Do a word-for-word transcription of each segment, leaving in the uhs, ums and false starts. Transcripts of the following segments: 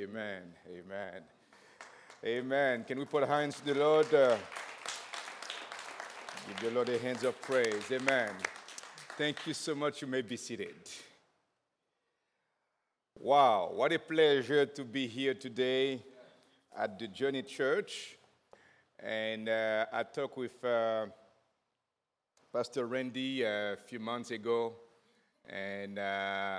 Amen. Amen. Amen. Can we put our hands to the Lord? Uh, give the Lord a hands of praise. Amen. Thank you so much. You may be seated. Wow, what a pleasure to be here today at the Journey Church. And uh, I talked with uh, Pastor Randy uh, a few months ago, and uh,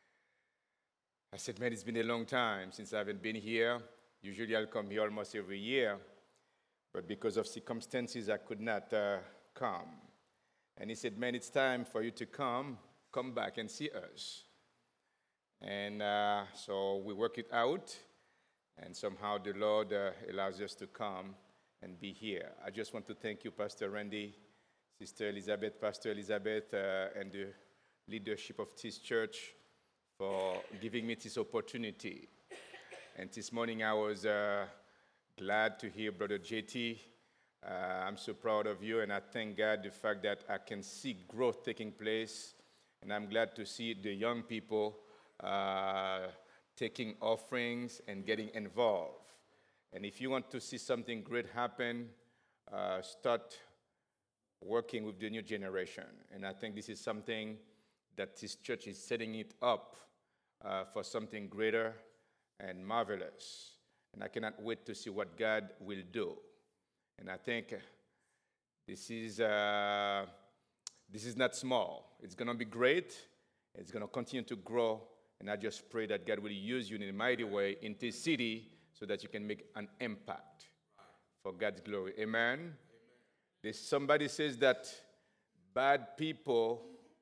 I said, man, it's been a long time since I haven't been here. Usually I'll come here almost every year, but because of circumstances, I could not uh, come. And he said, man, it's time for you to come, come back and see us. And uh, so we work it out, and somehow the Lord uh, allows us to come and be here. I just want to thank you, Pastor Randy, Sister Elizabeth, Pastor Elizabeth, uh, and the leadership of this church for giving me this opportunity. And this morning I was uh, glad to hear Brother J T. Uh, I'm so proud of you, and I thank God the fact that I can see growth taking place, and I'm glad to see the young people uh, taking offerings and getting involved. And if you want to see something great happen, uh, start working with the new generation. And I think this is something that this church is setting it up uh, for something greater and marvelous. And I cannot wait to see what God will do. And I think this is, uh, this is not small. It's going to be great. It's going to continue to grow. And I just pray that God will use you in a mighty way in this city so that you can make an impact for God's glory. Amen? Amen. There's somebody says that bad people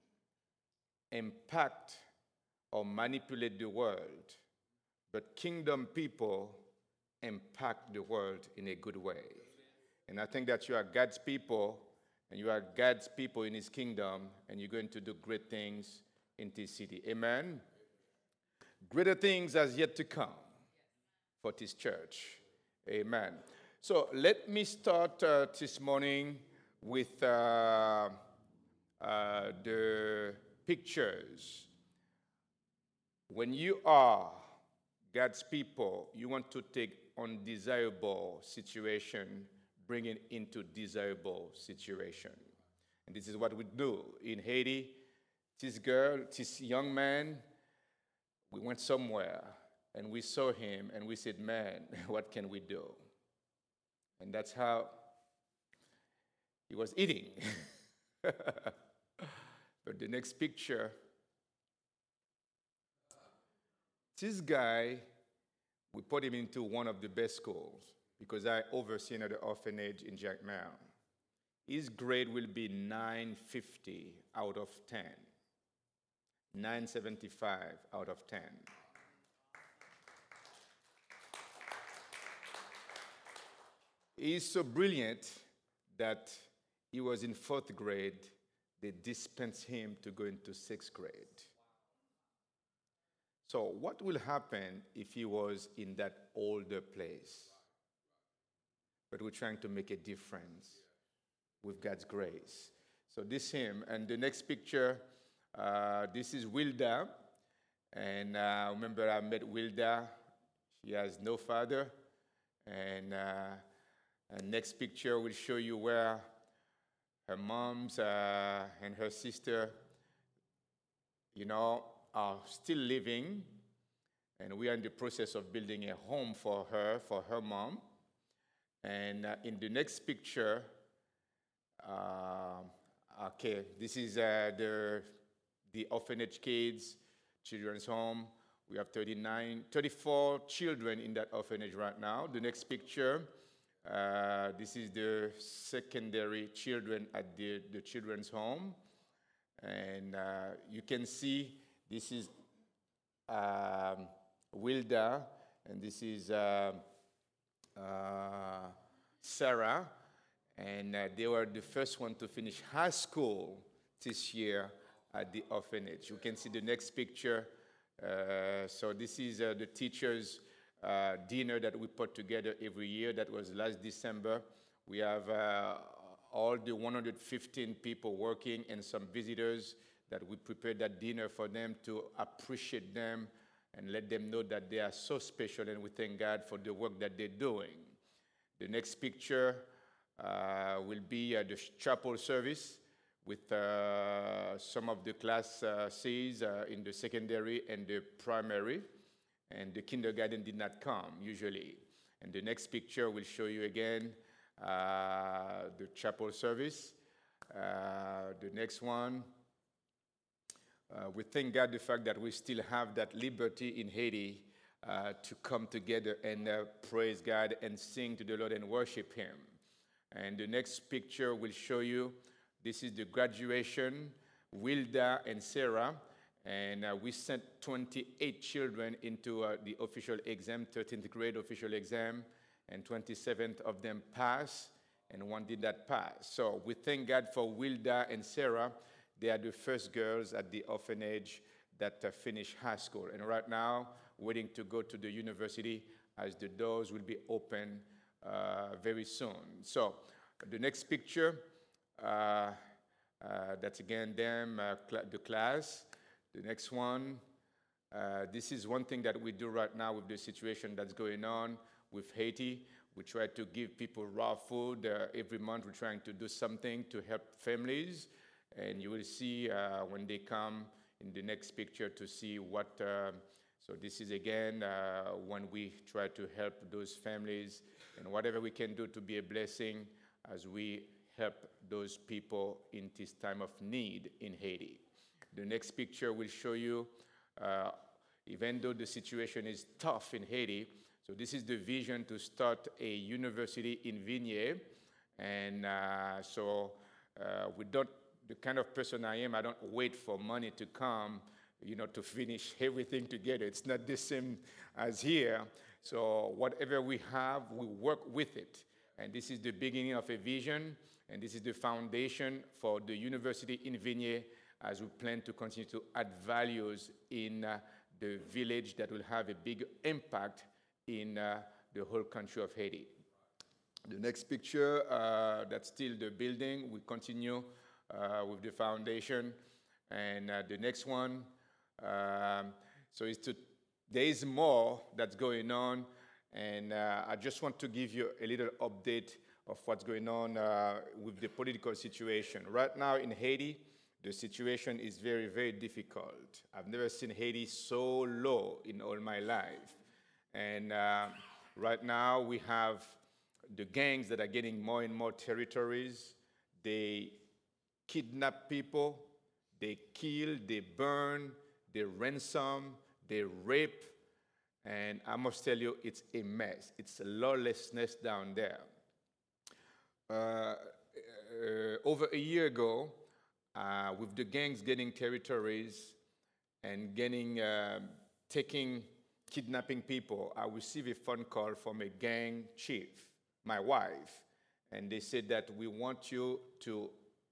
impact or manipulate the world, but kingdom people impact the world in a good way. And I think that you are God's people, and you are God's people in his kingdom, and you're going to do great things in this city. Amen? Greater things as yet to come for this church. Amen. So let me start uh, this morning with uh, uh, the pictures. When you are God's people, you want to take undesirable situation, bring it into desirable situation. And this is what we do in Haiti. This girl, this young man, we went somewhere and we saw him and we said, man, what can we do? And that's how he was eating. But the next picture, this guy, we put him into one of the best schools because I oversee another orphanage in Jackmel. His grade will be nine fifty out of ten. nine seventy-five out of ten. He's so brilliant that he was in fourth grade. They dispensed him to go into sixth grade. So what will happen if he was in that older place? But we're trying to make a difference with God's grace. So this him, and the next picture, uh, this is Wilda. And uh, remember I met Wilda. She has no father. And uh, And next picture will show you where her moms uh, and her sister, you know, are still living. And we are in the process of building a home for her, for her mom. And uh, in the next picture, uh, okay, this is uh, the, the orphanage kids, children's home. We have thirty-nine, thirty-four children in that orphanage right now. The next picture, Uh, this is the secondary children at the, the children's home. And uh, you can see this is um, Wilda, and this is uh, uh, Sarah. And uh, they were the first one to finish high school this year at the orphanage. You can see the next picture. Uh, so this is uh, the teachers' Uh, dinner that we put together every year. That was last December. We have uh, all the one hundred fifteen people working and some visitors that we prepared that dinner for them to appreciate them and let them know that they are so special, and we thank God for the work that they're doing. The next picture uh, will be uh, the chapel service with uh, some of the class uh, C's uh, in the secondary and the primary, and the kindergarten did not come usually. And the next picture will show you again uh, the chapel service. Uh, the next one, uh, we thank God the fact that we still have that liberty in Haiti uh, to come together and uh, praise God and sing to the Lord and worship Him. And the next picture will show you, this is the graduation, Wilda and Sarah, and uh, we sent twenty-eight children into uh, the official exam, thirteenth grade official exam, and twenty-seven of them passed, and one did not pass. So we thank God for Wilda and Sarah. They are the first girls at the orphanage that uh, finished high school, and right now waiting to go to the university as the doors will be open uh, very soon. So the next picture, uh, uh, that's again them, uh, cl the class. The next one, uh, this is one thing that we do right now with the situation that's going on with Haiti. We try to give people raw food. Uh, every month we're trying to do something to help families. And you will see uh, when they come in the next picture to see what, uh, so this is again uh, when we try to help those families and whatever we can do to be a blessing as we help those people in this time of need in Haiti. The next picture will show you, uh, even though the situation is tough in Haiti, so this is the vision to start a university in Vignay. And uh, so uh, we don't, the kind of person I am, I don't wait for money to come, you know, to finish everything together. It's not the same as here. So whatever we have, we work with it. And this is the beginning of a vision, and this is the foundation for the university in Vignay, as we plan to continue to add values in uh, the village that will have a big impact in uh, the whole country of Haiti. The next picture, uh, that's still the building. We continue uh, with the foundation. And uh, the next one, um, so it's to, there is more that's going on. And uh, I just want to give you a little update of what's going on uh, with the political situation. Right now in Haiti, the situation is very, very difficult. I've never seen Haiti so low in all my life. And uh, right now we have the gangs that are getting more and more territories. They kidnap people, they kill, they burn, they ransom, they rape. And I must tell you, it's a mess. It's a lawlessness down there. Uh, uh, over a year ago, Uh, with the gangs getting territories and getting, uh, taking, kidnapping people, I received a phone call from a gang chief, my wife, and they said that we want you to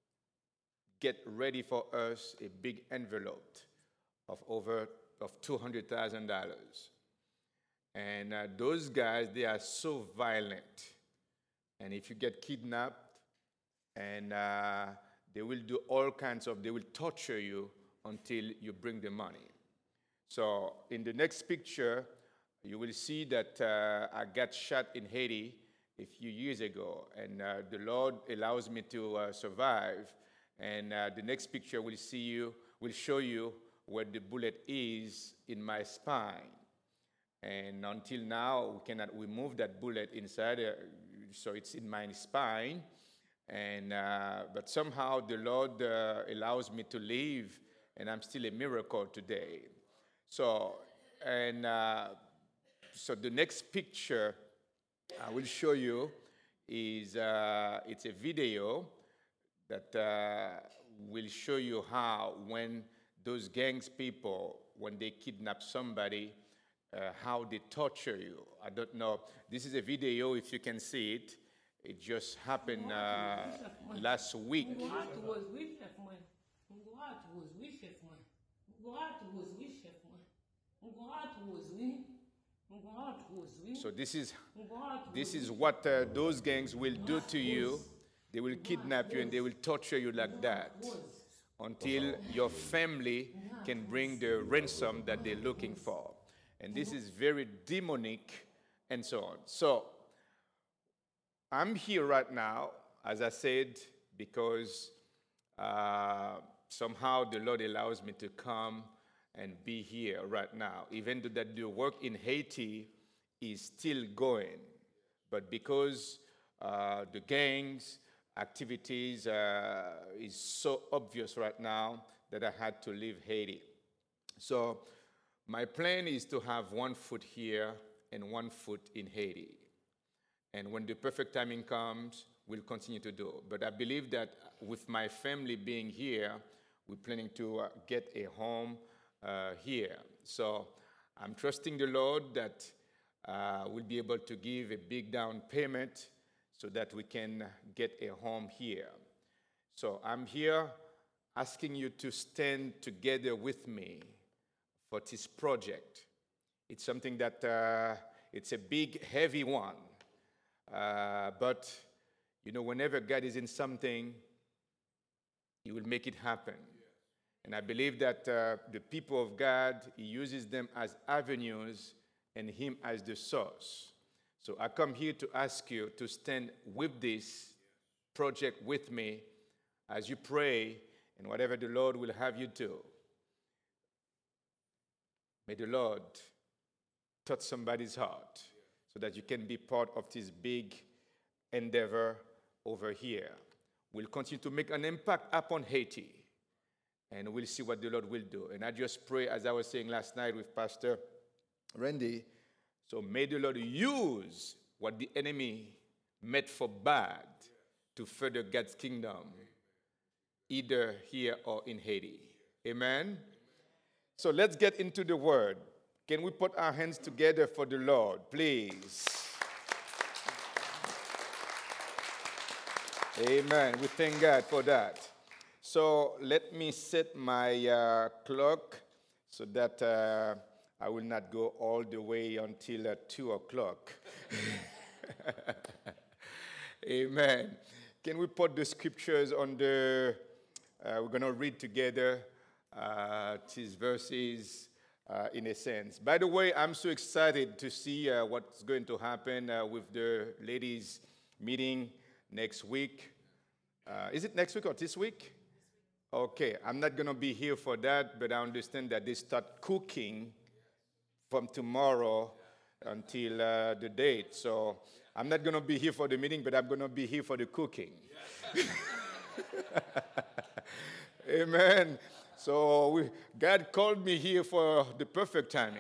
get ready for us a big envelope of over of two hundred thousand dollars. And uh, those guys, they are so violent. And if you get kidnapped and uh, they will do all kinds of, they will torture you until you bring the money. So in the next picture, you will see that uh, I got shot in Haiti a few years ago, and uh, the Lord allows me to uh, survive. And uh, the next picture will see you, will show you where the bullet is in my spine. And until now, we cannot remove that bullet inside, uh, so it's in my spine. And, uh, but somehow the Lord uh, allows me to live, and I'm still a miracle today. So, and uh, so the next picture I will show you is, uh, it's a video that uh, will show you how when those gangs people, when they kidnap somebody, uh, how they torture you. I don't know. This is a video, if you can see it. It just happened uh, last week. So this is, this is what uh, those gangs will do to you. They will kidnap you and they will torture you like that until your family can bring the ransom that they're looking for. And this is very demonic and so on. So I'm here right now, as I said, because uh, somehow the Lord allows me to come and be here right now, even though that the work in Haiti is still going. But because uh, the gangs activities uh, is so obvious right now that I had to leave Haiti. So my plan is to have one foot here and one foot in Haiti. And when the perfect timing comes, we'll continue to do. But I believe that with my family being here, we're planning to uh, get a home uh, here. So I'm trusting the Lord that uh, we'll be able to give a big down payment so that we can get a home here. So I'm here asking you to stand together with me for this project. It's something that uh, it's a big, heavy one. Uh, but, you know, whenever God is in something, He will make it happen. And I believe that uh, the people of God, He uses them as avenues and Him as the source. So I come here to ask you to stand with this project with me as you pray and whatever the Lord will have you do. May the Lord touch somebody's heart so that you can be part of this big endeavor over here. We'll continue to make an impact upon Haiti, and we'll see what the Lord will do. And I just pray, as I was saying last night with Pastor Randy, so may the Lord use what the enemy meant for bad to further God's kingdom, either here or in Haiti. Amen? So let's get into the word. Can we put our hands together for the Lord, please? Amen. We thank God for that. So let me set my uh, clock so that uh, I will not go all the way until uh, two o'clock. Amen. Can we put the scriptures on the, uh, we're going to read together uh, these verses uh, in a sense. By the way, I'm so excited to see uh, what's going to happen uh, with the ladies' meeting next week. Uh, is it next week or this week? Okay, I'm not going to be here for that, but I understand that they start cooking from tomorrow until uh, the date. So I'm not going to be here for the meeting, but I'm going to be here for the cooking. Amen. So we, God called me here for the perfect timing.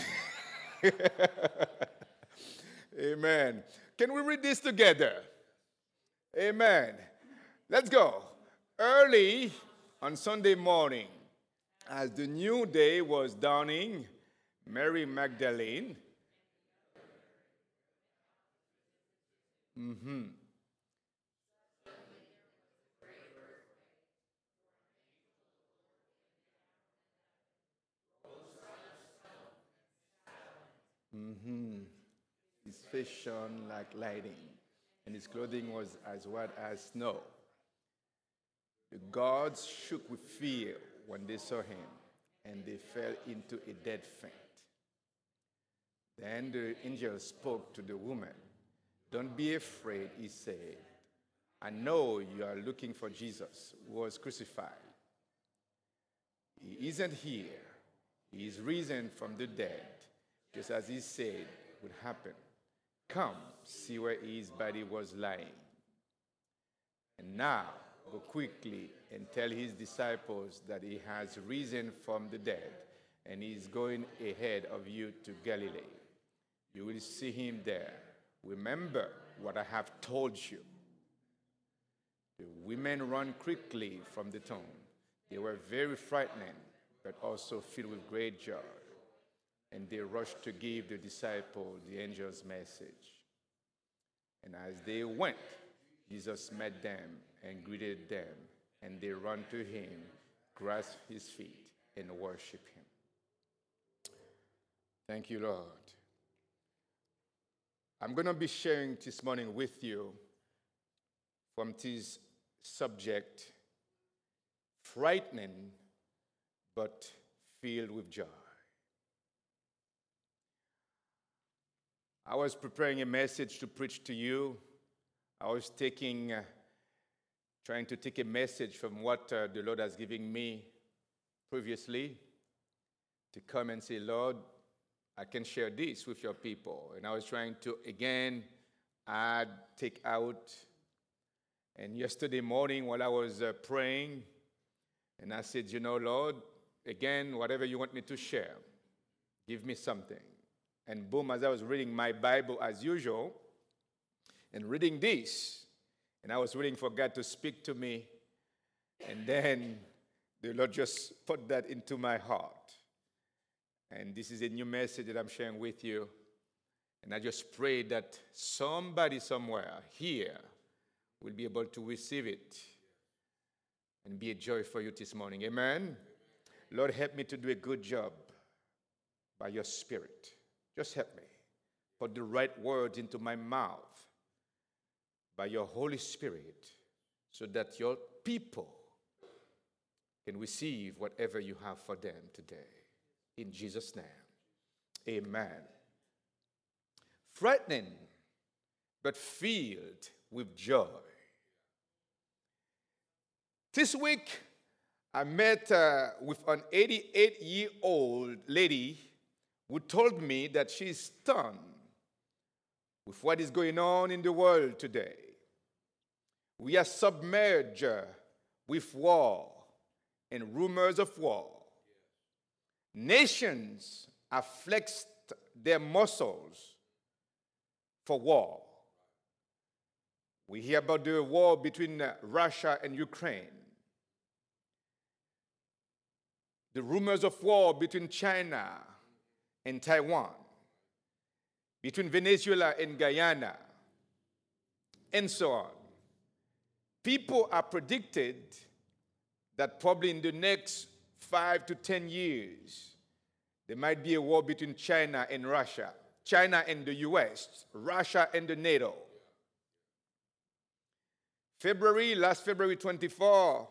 Amen. Can we read this together? Amen. Let's go. Early on Sunday morning, as the new day was dawning, Mary Magdalene, mm-hmm, mm-hmm, his face shone like lightning, and his clothing was as white as snow. The gods shook with fear when they saw him, and they fell into a dead faint. Then the angel spoke to the woman. Don't be afraid, he said. I know you are looking for Jesus, who was crucified. He isn't here. He is risen from the dead, just as he said would happen. Come, see where his body was lying. And now, go quickly and tell his disciples that he has risen from the dead, and he is going ahead of you to Galilee. You will see him there. Remember what I have told you. The women ran quickly from the tomb. They were very frightened, but also filled with great joy. And they rushed to give the disciples the angel's message. And as they went, Jesus met them and greeted them. And they ran to him, grasped his feet, and worshiped him. Thank you, Lord. I'm going to be sharing this morning with you from this subject, frightening but filled with joy. I was preparing a message to preach to you. I was taking, uh, trying to take a message from what uh, the Lord has given me previously to come and say, Lord, I can share this with your people. And I was trying to, again, add, take out. And yesterday morning while I was uh, praying, and I said, you know, Lord, again, whatever you want me to share, give me something. And boom, as I was reading my Bible as usual, and reading this, and I was waiting for God to speak to me, and then the Lord just put that into my heart. And this is a new message that I'm sharing with you. And I just pray that somebody somewhere here will be able to receive it and be a joy for you this morning. Amen? Lord, help me to do a good job by your Spirit. Just help me. Put the right words into my mouth by your Holy Spirit so that your people can receive whatever you have for them today. In Jesus' name, amen. Frightening, but filled with joy. This week, I met uh, with an eighty-eight-year-old lady who told me that she's stunned with what is going on in the world today. We are submerged with war and rumors of war. Nations have flexed their muscles for war. We hear about the war between Russia and Ukraine. The rumors of war between China and Taiwan, between Venezuela and Guyana, and so on. People are predicted that probably in the next five to ten years, there might be a war between China and Russia, China and the U S, Russia and the NATO. February, last February twenty-fourth,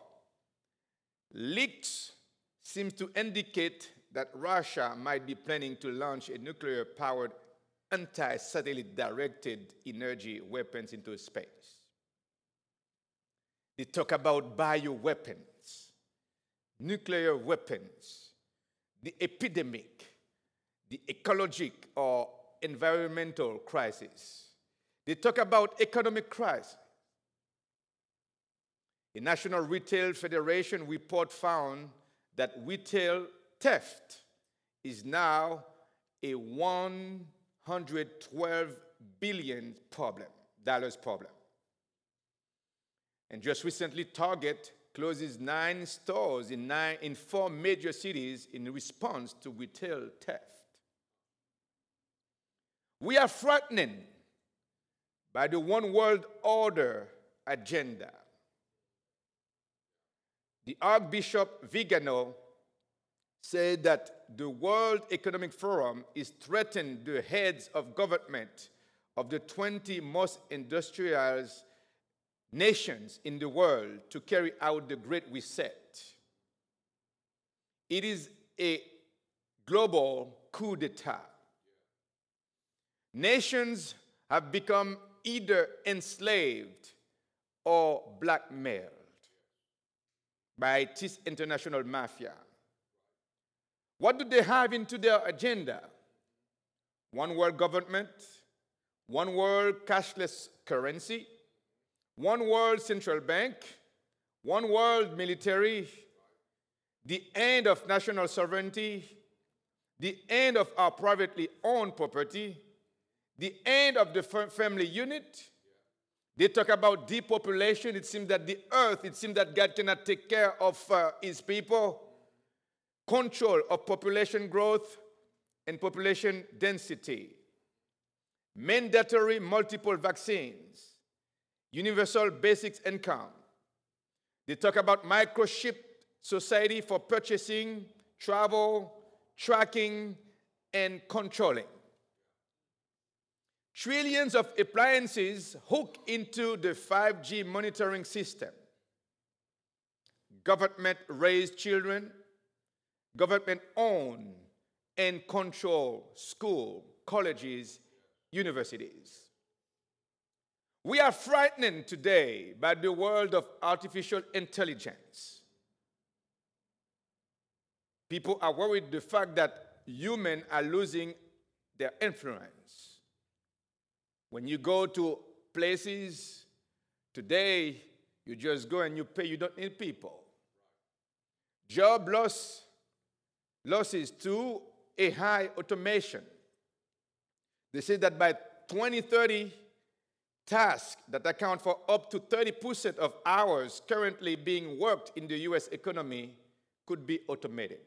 leaks seem to indicate that Russia might be planning to launch a nuclear-powered anti-satellite directed energy weapons into space. They talk about bioweapons, nuclear weapons, the epidemic, the ecologic or environmental crisis. They talk about economic crisis. A National Retail Federation report found that retail theft is now a one hundred twelve billion dollars problem. And just recently, Target closes nine stores in, nine, in four major cities in response to retail theft. We are frightened by the one world order agenda. The Archbishop Vigano said that the World Economic Forum is threatening the heads of government of the twenty most industrialized nations in the world to carry out the Great Reset. It is a global coup d'etat. Nations have become either enslaved or blackmailed by this international mafia. What do they have into their agenda? One world government, one world cashless currency, one world central bank, one world military, the end of national sovereignty, the end of our privately owned property, the end of the family unit. They talk about depopulation. It seems that the earth, it seems that God cannot take care of uh, his people. Control of population growth and population density. Mandatory multiple vaccines. Universal basic income. They talk about microchip society for purchasing, travel, tracking, and controlling. Trillions of appliances hook into the five G monitoring system. Government-raised children, government-owned and controlled schools, colleges, universities. We are frightened today by the world of artificial intelligence. People are worried the fact that humans are losing their influence. When you go to places today, you just go and you pay, you don't need people. Job loss, losses to A I automation. They say that by twenty thirty, tasks that account for up to thirty percent of hours currently being worked in the U S economy could be automated.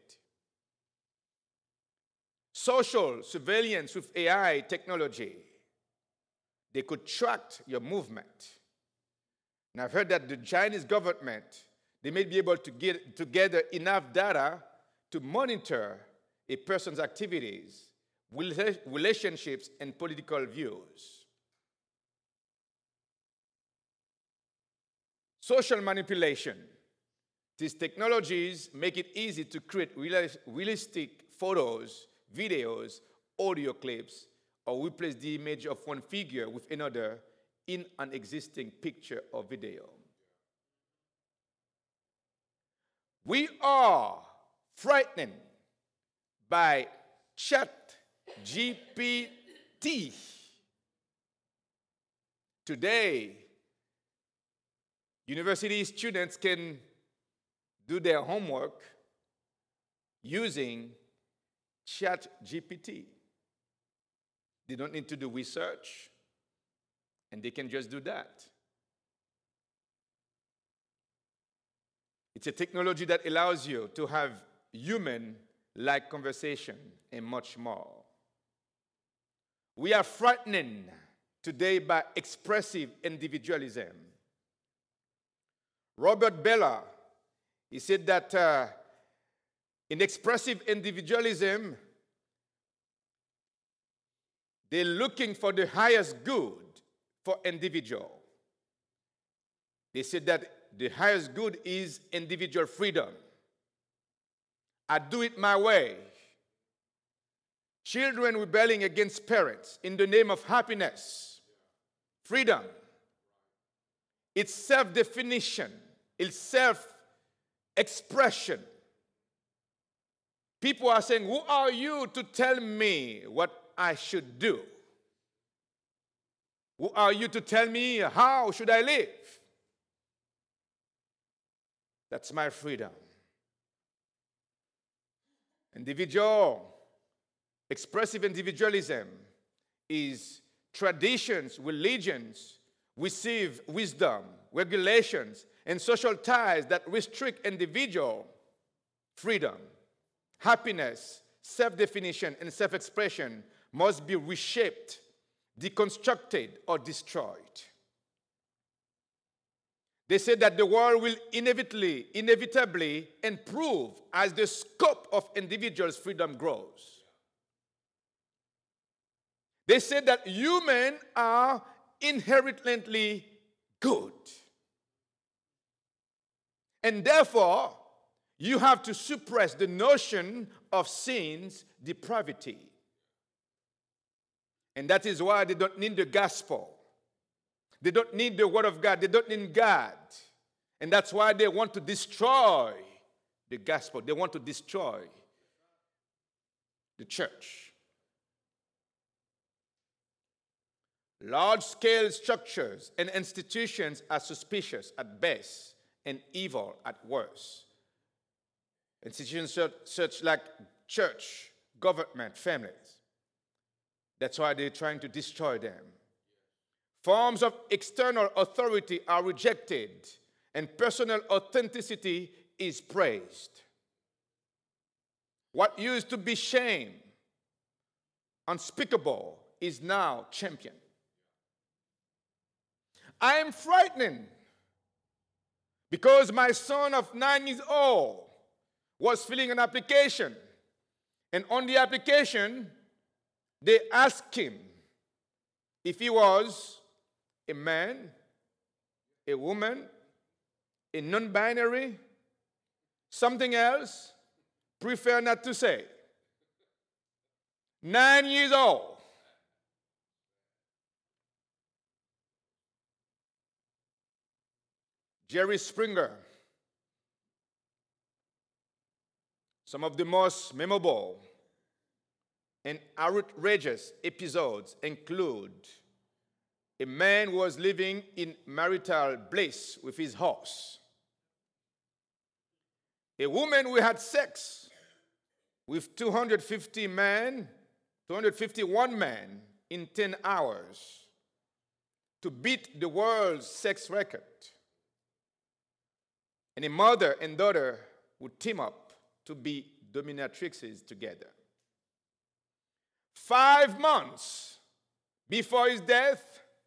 Social surveillance with A I technology. They could track your movement. And I've heard that the Chinese government, they may be able to get together enough data to monitor a person's activities, relationships, and political views. Social manipulation. These technologies make it easy to create realistic photos, videos, audio clips, or replace the image of one figure with another in an existing picture or video. We are frightened by Chat G P T. Today, university students can do their homework using Chat G P T. They don't need to do research, and they can just do that. It's a technology that allows you to have human-like conversation and much more. We are frightened today by expressive individualism. Robert Bellah, he said that uh, in expressive individualism, they're looking for the highest good for individual. They said that the highest good is individual freedom. I do it my way. Children rebelling against parents in the name of happiness, freedom. It's self-definition. It's self-expression. People are saying, who are you to tell me what I should do? Who are you to tell me how should I live? That's my freedom. Individual, expressive individualism is traditions, religions, receive wisdom, regulations, and social ties that restrict individual freedom. Happiness, self-definition, and self-expression must be reshaped, deconstructed, or destroyed. They say that the world will inevitably, inevitably improve as the scope of individuals' freedom grows. They say that humans are inherently good. And therefore, you have to suppress the notion of sin's depravity. And that is why they don't need the gospel. They don't need the word of God. They don't need God. And that's why they want to destroy the gospel. They want to destroy the church. Large-scale structures and institutions are suspicious at best and evil at worst. Institutions such, such like church, government, families. That's why they're trying to destroy them. Forms of external authority are rejected, and personal authenticity is praised. What used to be shame, unspeakable, is now championed. I am frightened because my son of nine years old was filling an application, and on the application, they asked him if he was a man, a woman, a non-binary, something else, prefer not to say. Nine years old. Jerry Springer. Some of the most memorable and outrageous episodes include a man was living in marital bliss with his horse. A woman who had sex with two hundred fifty men, two hundred fifty-one men in ten hours to beat the world's sex record. And a mother and daughter would team up to be dominatrixes together. Five months before his death,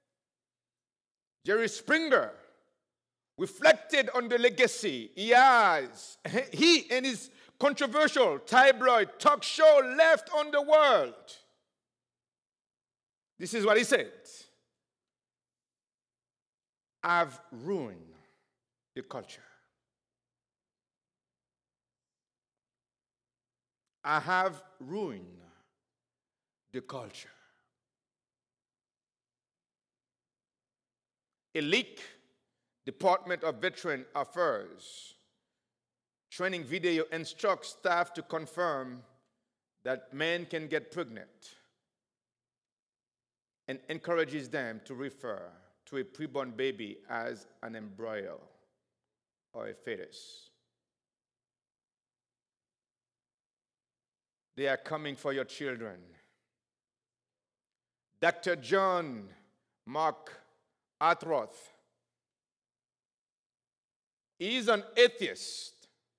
Jerry Springer reflected on the legacy he has, he and his controversial tabloid talk show left on the world. This is what he said. I've ruined the culture. I have ruined the culture. A leak, Department of Veteran Affairs training video instructs staff to confirm that men can get pregnant and encourages them to refer to a preborn baby as an embryo or a fetus. They are coming for your children. Doctor John Mark Atroth is an atheist,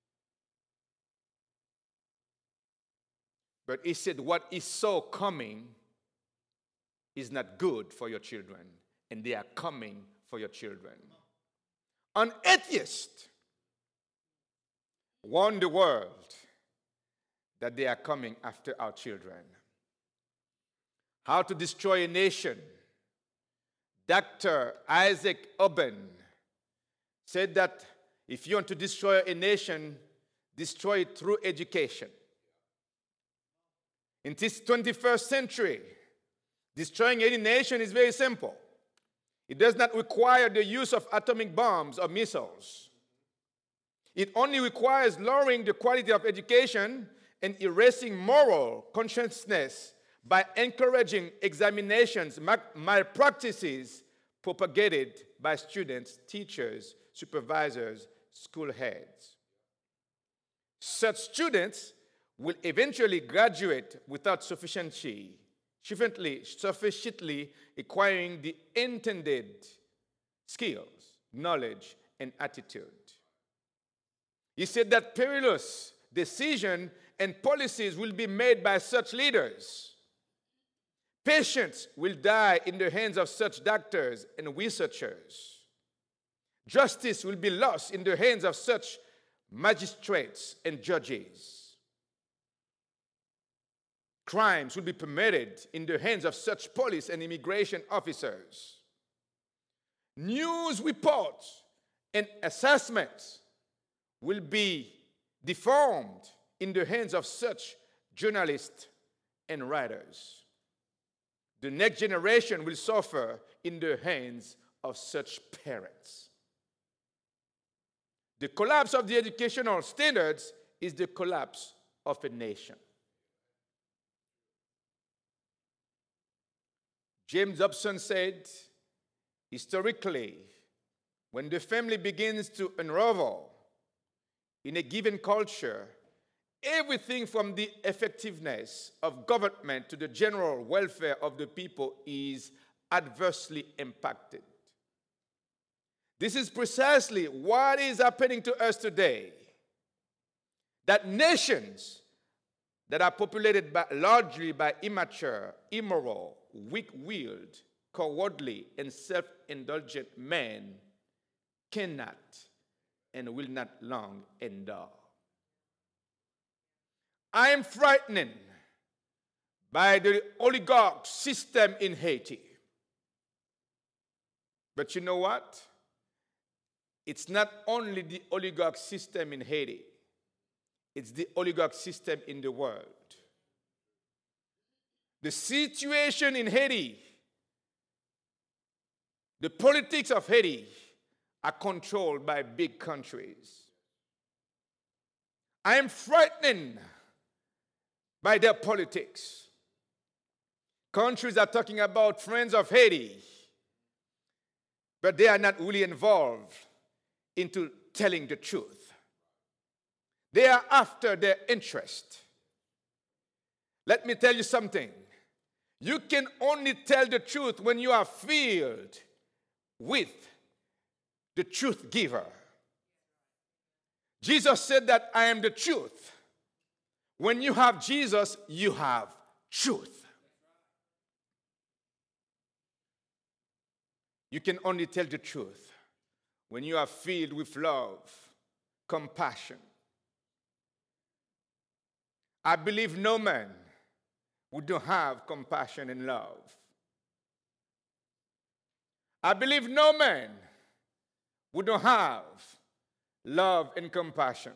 but he said what he saw coming is not good for your children, and they are coming for your children. An atheist warned the world that they are coming after our children. How to destroy a nation. Doctor Isaac Oben said that if you want to destroy a nation, destroy it through education. In this twenty-first century, destroying any nation is very simple. It does not require the use of atomic bombs or missiles. It only requires lowering the quality of education and erasing moral consciousness by encouraging examinations, malpractices propagated by students, teachers, supervisors, school heads. Such students will eventually graduate without sufficiently, sufficiently, sufficiently acquiring the intended skills, knowledge, and attitude. He said that perilous decisions and policies will be made by such leaders. Patients will die in the hands of such doctors and researchers. Justice will be lost in the hands of such magistrates and judges. Crimes will be permitted in the hands of such police and immigration officers. News reports and assessments will be deformed in the hands of such journalists and writers. The next generation will suffer in the hands of such parents. The collapse of the educational standards is the collapse of a nation. James Dobson said, historically, when the family begins to unravel in a given culture, everything from the effectiveness of government to the general welfare of the people is adversely impacted. This is precisely what is happening to us today. That nations that are populated by, largely by immature, immoral, weak-willed, cowardly, and self-indulgent men cannot and will not long endure. I am frightened by the oligarch system in Haiti. But you know what? It's not only the oligarch system in Haiti. It's the oligarch system in the world. The situation in Haiti, the politics of Haiti, are controlled by big countries. I am frightened by their politics. Countries are talking about friends of Haiti, but they are not really involved into telling the truth. They are after their interest. Let me tell you something. You can only tell the truth when you are filled with the truth giver. Jesus said that I am the truth. When you have Jesus, you have truth. You can only tell the truth when you are filled with love, compassion. I believe no man who don't have compassion and love. I believe no man who don't have love and compassion.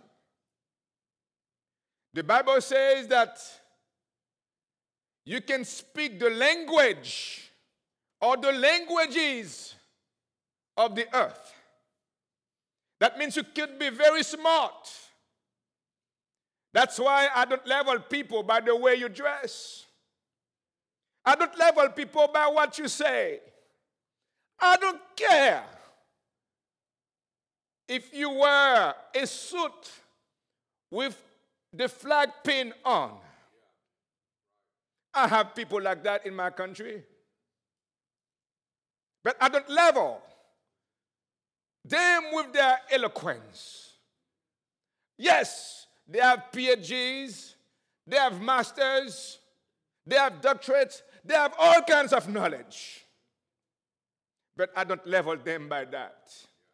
The Bible says that you can speak the language or the languages of the earth. That means you could be very smart. That's why I don't level people by the way you dress. I don't level people by what you say. I don't care if you wear a suit with the flag pin on. I have people like that in my country. But I don't level them with their eloquence. Yes, they have P H Ds, they have masters, they have doctorates, they have all kinds of knowledge. But I don't level them by that.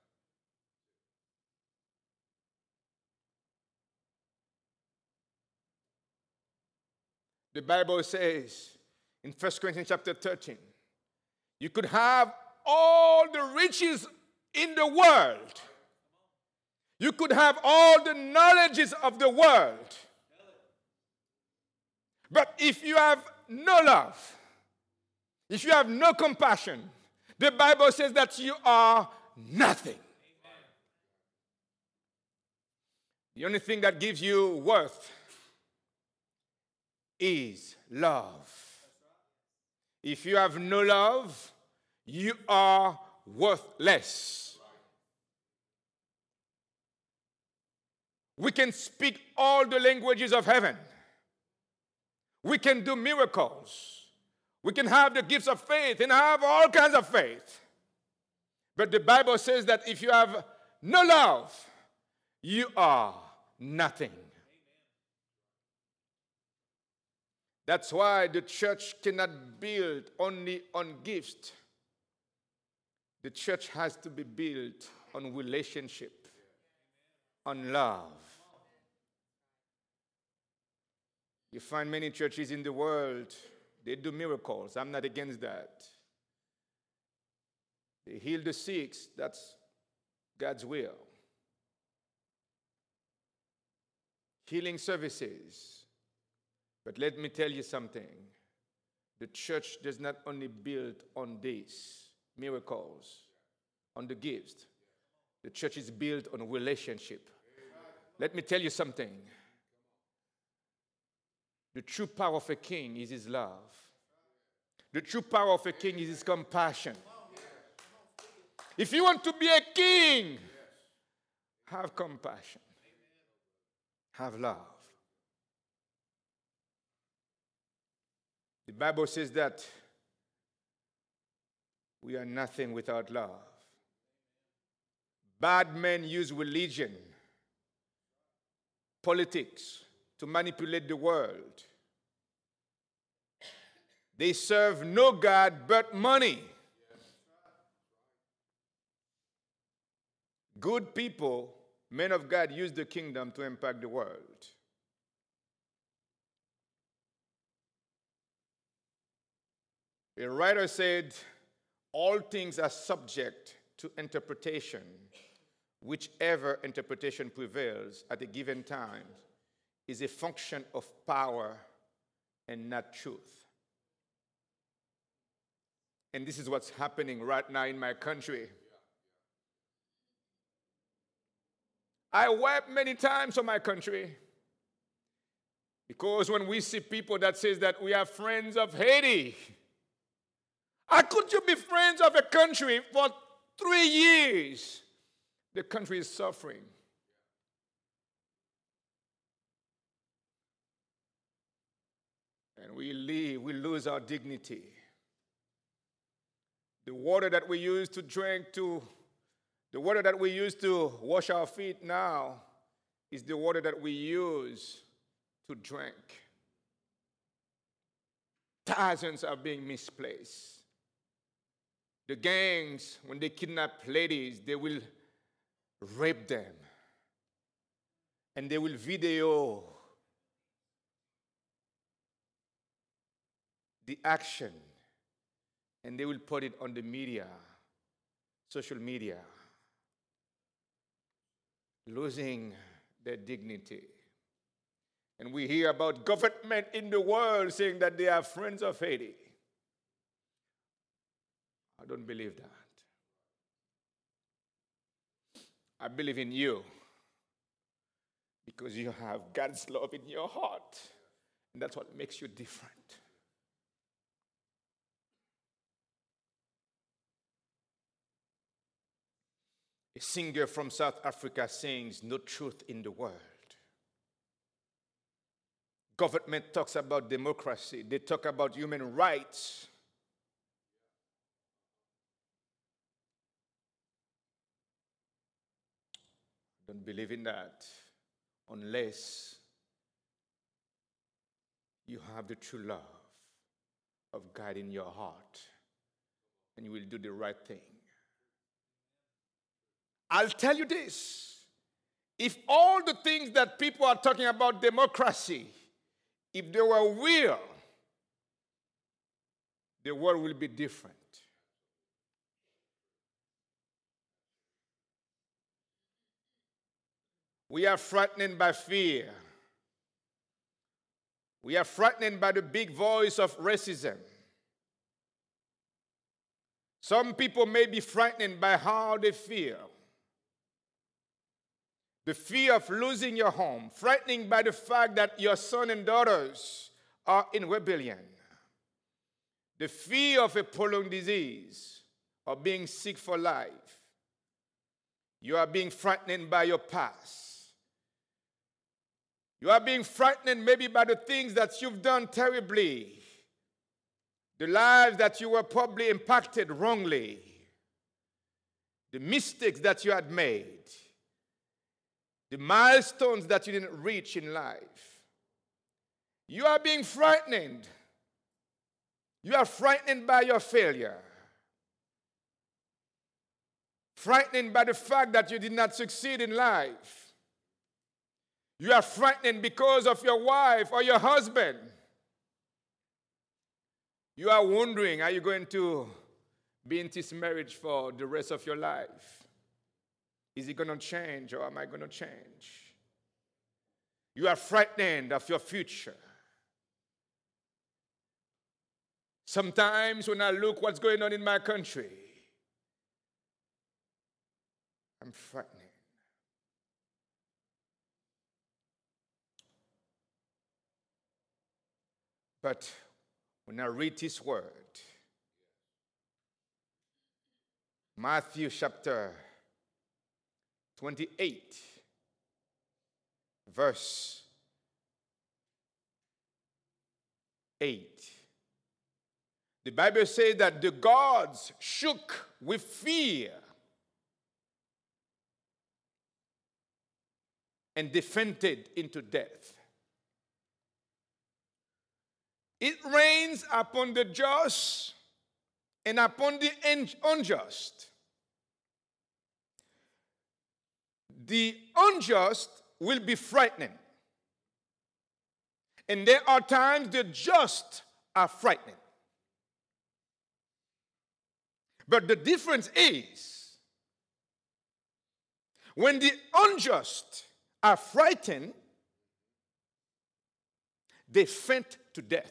The Bible says in First Corinthians chapter thirteen, you could have all the riches in the world. You could have all the knowledges of the world. But if you have no love, if you have no compassion, the Bible says that you are nothing. The only thing that gives you worth is love. If you have no love, you are worthless. We can speak all the languages of heaven. We can do miracles. We can have the gifts of faith and have all kinds of faith. But the Bible says that if you have no love, you are nothing. That's why the church cannot build only on gifts. The church has to be built on relationship, on love. You find many churches in the world, they do miracles. I'm not against that. They heal the sick. That's God's will. Healing services. But let me tell you something. The church does not only build on these miracles, on the gifts. The church is built on relationship. Let me tell you something. The true power of a king is his love. The true power of a king is his compassion. If you want to be a king, have compassion. Have love. The Bible says that we are nothing without love. Bad men use religion, politics to manipulate the world. They serve no God but money. Good people, men of God, use the kingdom to impact the world. A writer said, all things are subject to interpretation. Whichever interpretation prevails at a given time is a function of power and not truth. And this is what's happening right now in my country. I wept many times for my country. Because when we see people that says that we are friends of Haiti, how could you be friends of a country for three years? The country is suffering. And we leave, we lose our dignity. The water that we used to drink, to the water that we used to wash our feet now is the water that we use to drink. Thousands are being misplaced. The gangs, when they kidnap ladies, they will rape them. And they will video the action. And they will put it on the media, social media, losing their dignity. And we hear about government in the world saying that they are friends of Haiti. I don't believe that. I believe in you because you have God's love in your heart. And that's what makes you different. A singer from South Africa sings, "No truth in the world." Government talks about democracy. They talk about human rights. Don't believe in that unless you have the true love of God in your heart and you will do the right thing. I'll tell you this. If all the things that people are talking about democracy, if they were real, the world will be different. We are frightened by fear. We are frightened by the big voice of racism. Some people may be frightened by how they feel. The fear of losing your home, frightening by the fact that your sons and daughters are in rebellion. The fear of a prolonged disease or being sick for life. You are being frightened by your past. You are being frightened maybe by the things that you've done terribly. The lives that you were probably impacted wrongly. The mistakes that you had made. The milestones that you didn't reach in life. You are being frightened. You are frightened by your failure. Frightened by the fact that you did not succeed in life. You are frightened because of your wife or your husband. You are wondering, are you going to be in this marriage for the rest of your life? Is it going to change or am I going to change? You are frightened of your future. Sometimes when I look what's going on in my country, I'm frightened. But when I read this word, Matthew chapter twenty-eight, verse eight. The Bible says that the gods shook with fear and they fainted into death. It rains upon the just and upon the unjust. The unjust will be frightened. And there are times the just are frightened. But the difference is, when the unjust are frightened, they faint to death.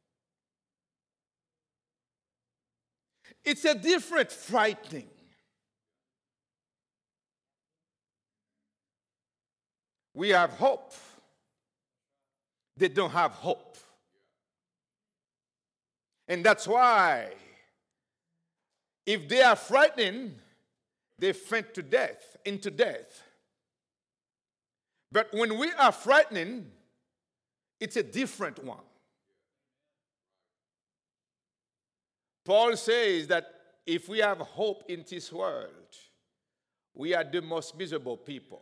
It's a different frightening. We have hope. They don't have hope. And that's why, if they are frightened, they faint to death, into death. But when we are frightened, it's a different one. Paul says that if we have hope in this world, we are the most miserable people.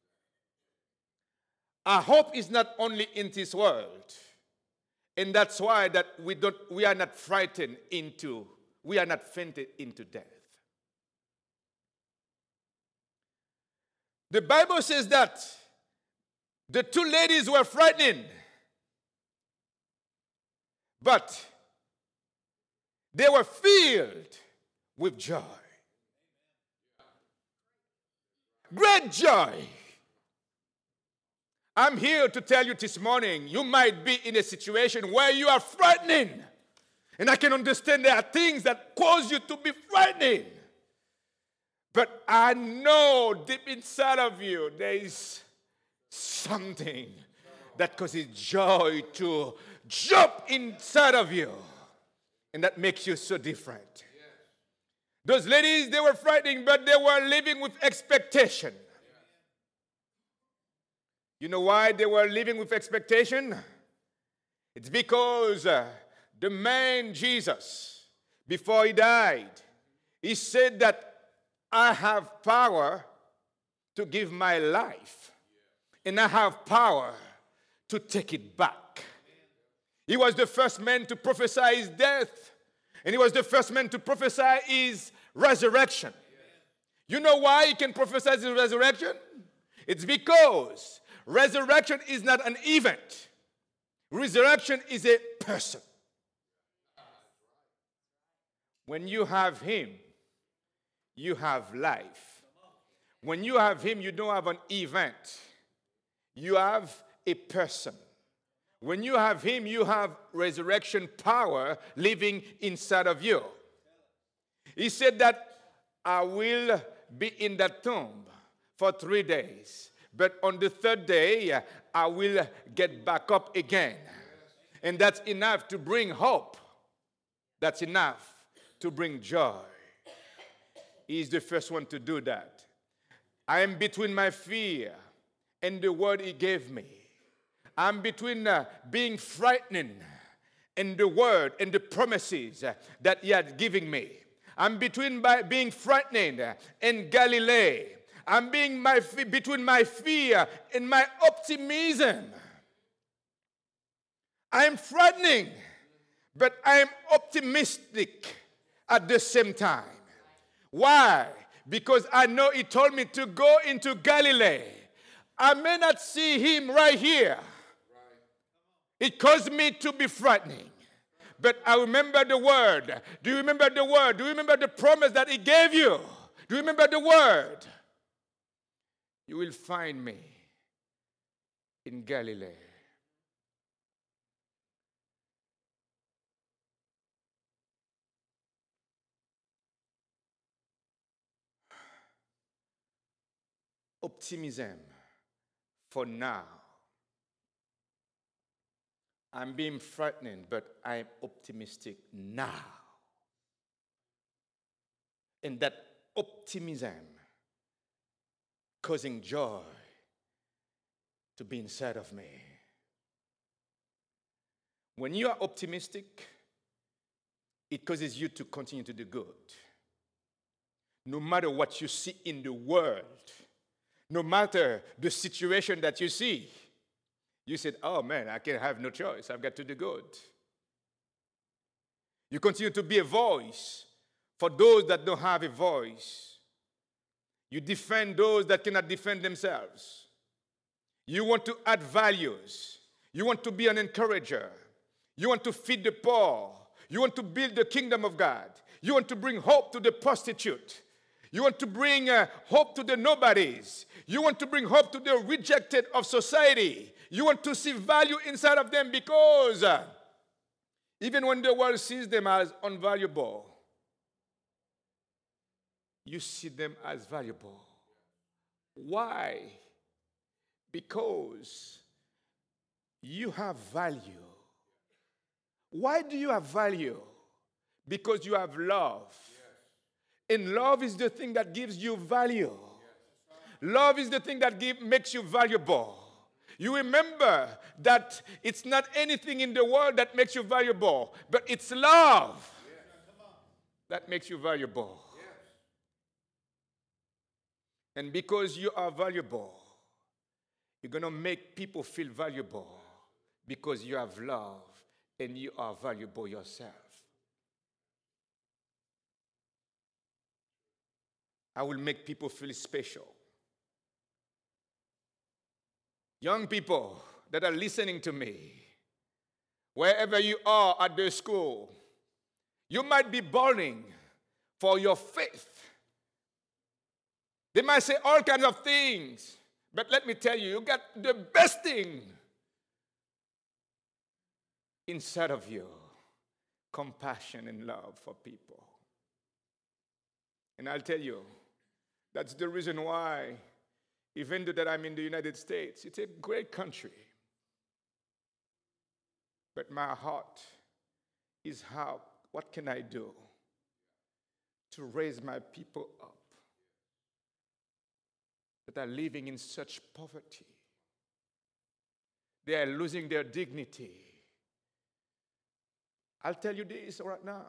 Our hope is not only in this world, and that's why that we don't, we are not frightened into, we are not fainted into death. The Bible says that the two ladies were frightened, but they were filled with joy. Great joy. I'm here to tell you this morning, you might be in a situation where you are frightening. And I can understand there are things that cause you to be frightening. But I know deep inside of you, there is something that causes joy to jump inside of you. And that makes you so different. Those ladies, they were frightening, but they were living with expectation. You know why they were living with expectation? It's because uh, the man Jesus, before he died, he said that I have power to give my life, and I have power to take it back. He was the first man to prophesy his death, and he was the first man to prophesy his resurrection. You know why he can prophesy his resurrection? It's because resurrection is not an event. Resurrection is a person. When you have him, you have life. When you have him, you don't have an event. You have a person. When you have him, you have resurrection power living inside of you. He said that I will be in that tomb for three days. But on the third day, I will get back up again. And that's enough to bring hope. That's enough to bring joy. He's the first one to do that. I am between my fear and the word he gave me. I'm between uh, being frightened and the word and the promises uh, that he had given me. I'm between by being frightened and Galilee. I'm being my, between my fear and my optimism. I'm frightening, but I'm optimistic at the same time. Why? Because I know he told me to go into Galilee. I may not see him right here. It caused me to be frightening. But I remember the word. Do you remember the word? Do you remember the promise that he gave you? Do you remember the word? You will find me in Galilee. Optimism for now. I'm being frightened, but I'm optimistic now. And that optimism causing joy to be inside of me. When you are optimistic, it causes you to continue to do good. No matter what you see in the world, no matter the situation that you see, you said, oh man, I can have no choice. I've got to do good. You continue to be a voice for those that don't have a voice. You defend those that cannot defend themselves. You want to add values. You want to be an encourager. You want to feed the poor. You want to build the kingdom of God. You want to bring hope to the prostitute. You want to bring uh, hope to the nobodies. You want to bring hope to the rejected of society. You want to see value inside of them because uh, even when the world sees them as unvaluable, you see them as valuable. Why? Because you have value. Why do you have value? Because you have love. And love is the thing that gives you value. Love is the thing that give, makes you valuable. You remember that it's not anything in the world that makes you valuable, but it's love that makes you valuable. And because you are valuable, you're going to make people feel valuable because you have love and you are valuable yourself. I will make people feel special. Young people that are listening to me, wherever you are at the school, you might be bawling for your faith. They might say all kinds of things, but let me tell you, you got the best thing inside of you, compassion and love for people. And I'll tell you, that's the reason why, even though that I'm in the United States, it's a great country. But my heart is how, what can I do to raise my people up that are living in such poverty? They are losing their dignity. I'll tell you this right now.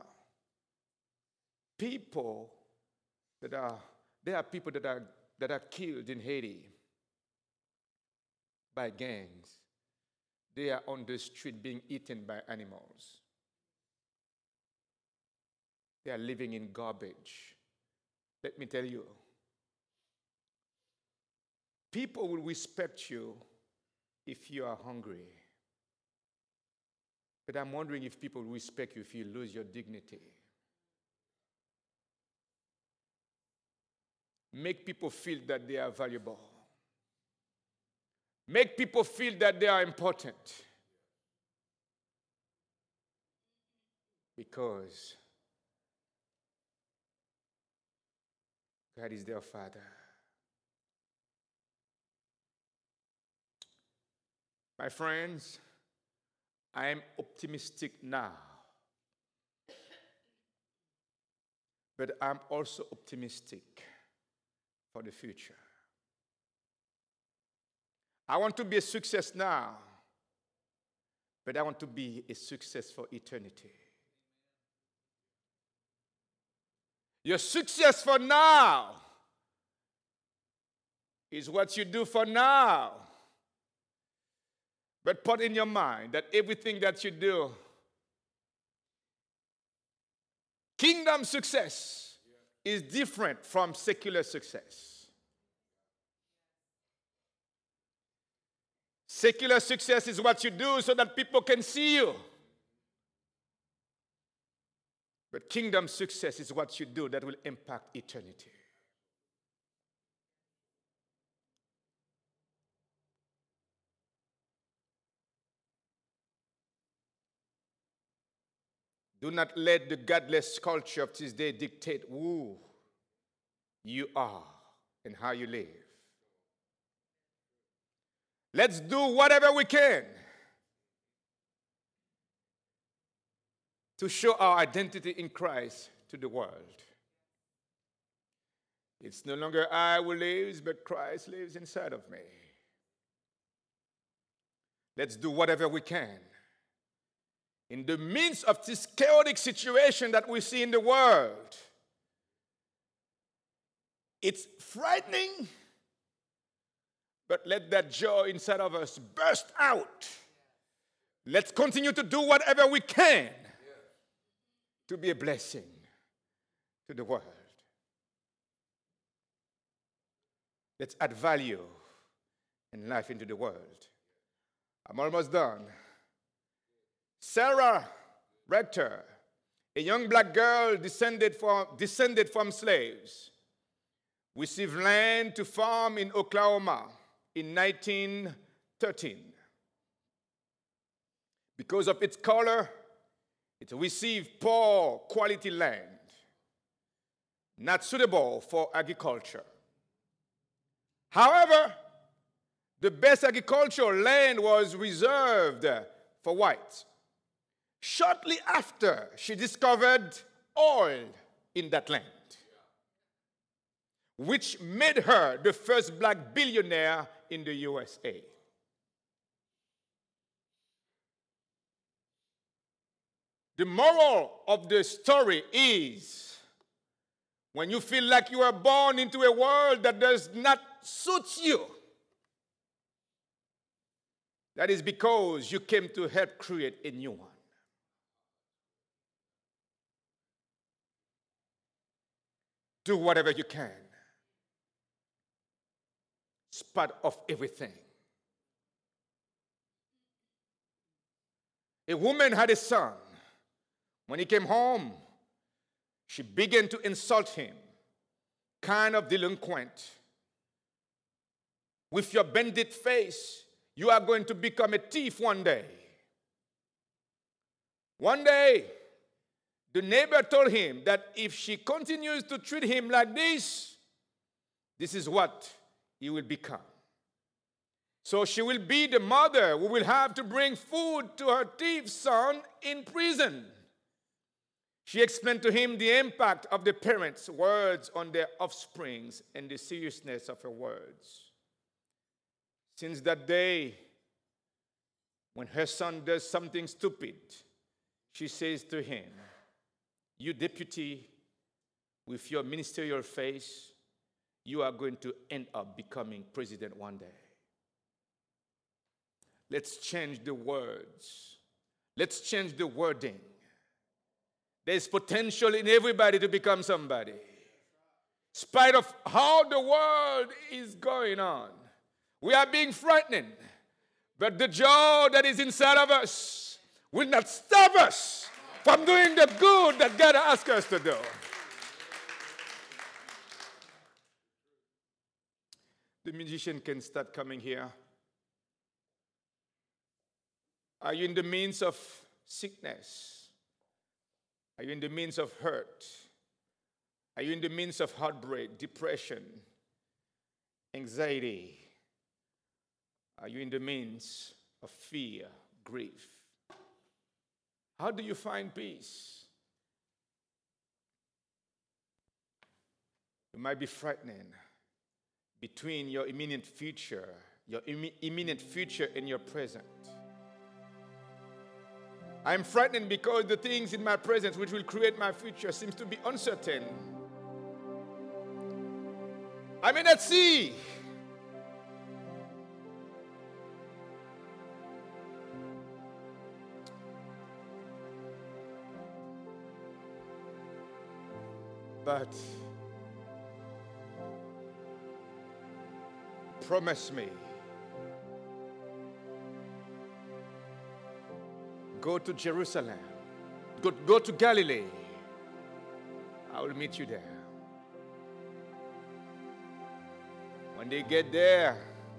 People that are, there are people that are, that are killed in Haiti by gangs. They are on the street being eaten by animals. They are living in garbage. Let me tell you, people will respect you if you are hungry. But I'm wondering if people respect you if you lose your dignity. Make people feel that they are valuable. Make people feel that they are important. Because God is their Father. My friends, I am optimistic now. But I'm also optimistic for the future. I want to be a success now, but I want to be a success for eternity. Your success for now is what you do for now. But put in your mind that everything that you do, kingdom success is different from secular success. Secular success is what you do so that people can see you. But kingdom success is what you do that will impact eternity. Do not let the godless culture of this day dictate who you are and how you live. Let's do whatever we can to show our identity in Christ to the world. It's no longer I who lives, but Christ lives inside of me. Let's do whatever we can. In the midst of this chaotic situation that we see in the world, it's frightening, but let that joy inside of us burst out. Let's continue to do whatever we can to be a blessing to the world. Let's add value and life into the world. I'm almost done. Sarah Rector, a young black girl descended from, descended from slaves, received land to farm in Oklahoma in nineteen thirteen. Because of its color, it received poor quality land, not suitable for agriculture. However, The best agricultural land was reserved for whites. Shortly after, she discovered oil in that land, which made her the first black billionaire in the U S A. The moral of the story is, when you feel like you are born into a world that does not suit you, that is because you came to help create a new one. Do whatever you can. It's part of everything. A woman had a son. When he came home, she began to insult him, kind of delinquent. With your bandit face, you are going to become a thief one day. One day, the neighbor told him that if she continues to treat him like this, this is what he will become. So she will be the mother who will have to bring food to her thief son in prison. She explained to him the impact of the parents' words on their offsprings and the seriousness of her words. Since that day, when her son does something stupid, she says to him, "You deputy, with your ministerial face, you are going to end up becoming president one day." Let's change the words. Let's change the wording. There's potential in everybody to become somebody. In spite of how the world is going on, we are being frightened. But the joy that is inside of us will not stop us from doing the good that God asks us to do. The musician can start coming here. Are you in the midst of sickness? Are you in the midst of hurt? Are you in the midst of heartbreak, depression, anxiety? Are you in the midst of fear, grief? How do you find peace? You might be frightening between your imminent future, your Im- imminent future and your present. I'm frightened because the things in my present which will create my future seems to be uncertain. I may not see. But promise me, go to Jerusalem, go, go to Galilee. I will meet you there. When they get there,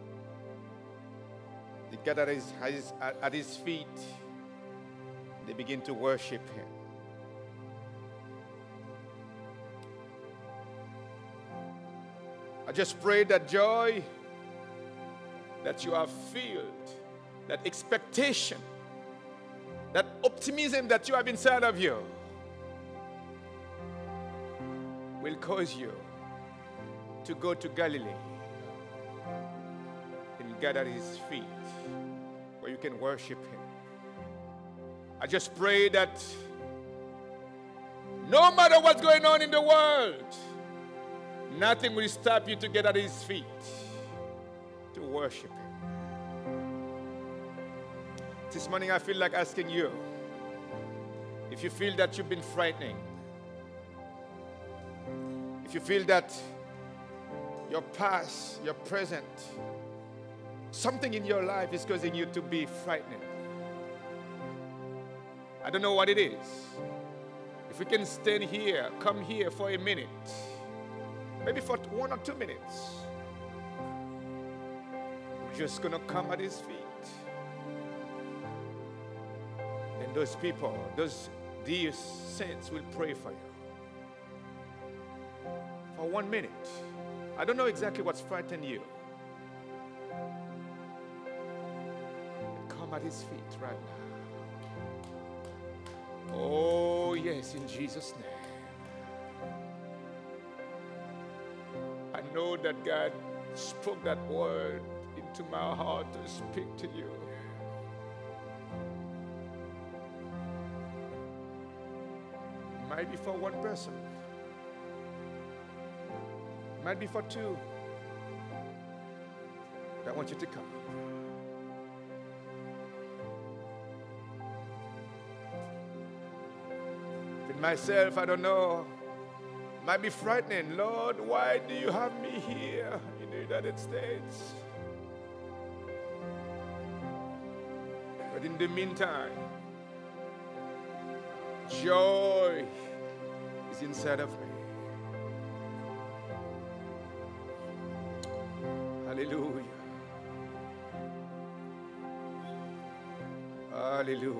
they get at his, at his, at his feet. They begin to worship him. I just pray that joy that you have filled, that expectation, that optimism that you have inside of you will cause you to go to Galilee and gather at his feet where you can worship him. I just pray that no matter what's going on in the world, nothing will stop you to get at his feet to worship him. This morning I feel like asking you, if you feel that you've been frightening, if you feel that your past, your present, something in your life is causing you to be frightening. I don't know what it is. If we can stand here, come here for a minute, maybe for one or two minutes, we're just going to come at his feet. And those people, those dear saints will pray for you. For one minute. I don't know exactly what's frightening you. at his feet right now. Oh, yes, in Jesus' name. I know that God spoke that word into my heart to speak to you. Might be for one person. Might be for two. But I want you to come. With myself, I don't know. Might be frightening. Lord, why do you have me here in the United States? But in the meantime, joy is inside of me. Hallelujah. Hallelujah.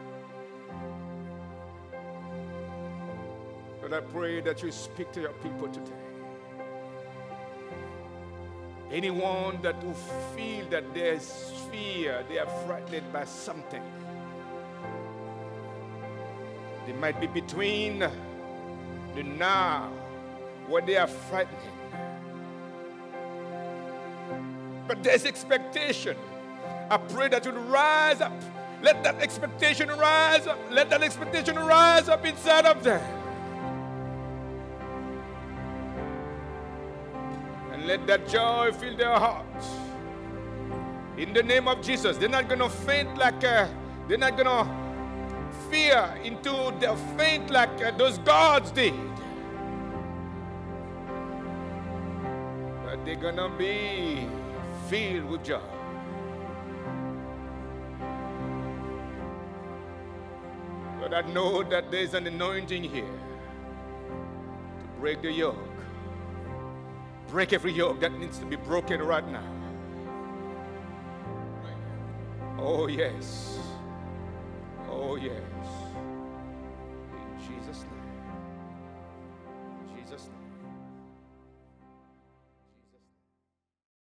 Lord, I pray that you speak to your people today. Anyone that will feel that there's fear, they are frightened by something. They might be between the now, where they are frightened. But there's expectation. I pray that you'll rise up. Let that expectation rise up. Let that expectation rise up inside of them. And let that joy fill their hearts. In the name of Jesus, they're not going to faint like, uh, they're not going to fear into their faint like uh, those gods did. But they're going to be filled with joy. But I know that there's an anointing here to break the yoke. Break every yoke that needs to be broken right now. Oh, yes. Oh, yes. In Jesus' name. In Jesus' name.